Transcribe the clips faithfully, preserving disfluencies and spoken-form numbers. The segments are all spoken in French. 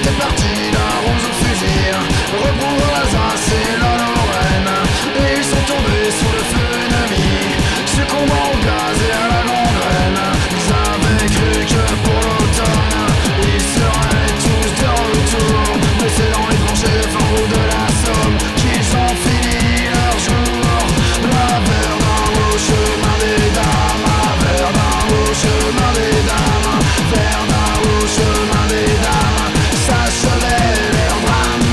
était parti, la rose au fusil, reprendre l'Alsace et la Lorraine. Et ils sont tombés sous le feu ennemi, succombant au gaz et à la gangrène. Ils avaient cru que pour l'automne ils seraient tous de retour, mais c'est dans les tranchées fin route de la Somme qu'ils ont fini leur jour. La Verdun au chemin des dames, la Verdun au chemin des dames, Verdun au chemin des dames, s'achevait leur drame.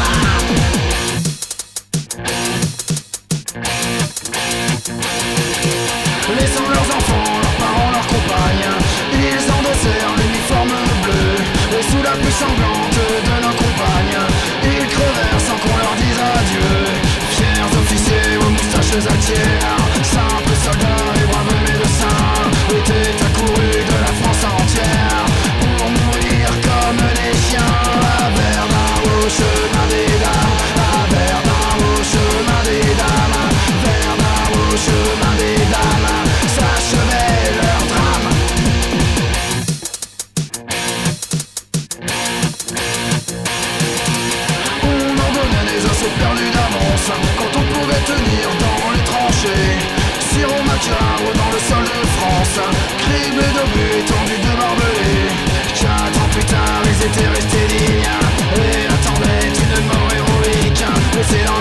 Laissant leurs enfants, leurs parents, leurs compagnes, ils endossèrent l'uniforme bleu, et sous la pluie sanglante de nos compagnes, ils crevèrent sans qu'on leur dise adieu. Fiers officiers aux moustaches altières, simples soldats et braves médecins, étaient accourus de la France entière pour mourir comme des chiens. À Verdun au chemin des dames, à Verdun au chemin des dames, Verdun au chemin des dames, s'achevait leur drame. On en donnait des assauts perdus d'avance quand on pouvait tenir dans les tranchées. Sirop Macaro dans le sol de France, criblés d'obus tendus de barbelés. Quatre ans plus tard ils étaient restés dignes et attendaient une mort héroïque. Laissés dans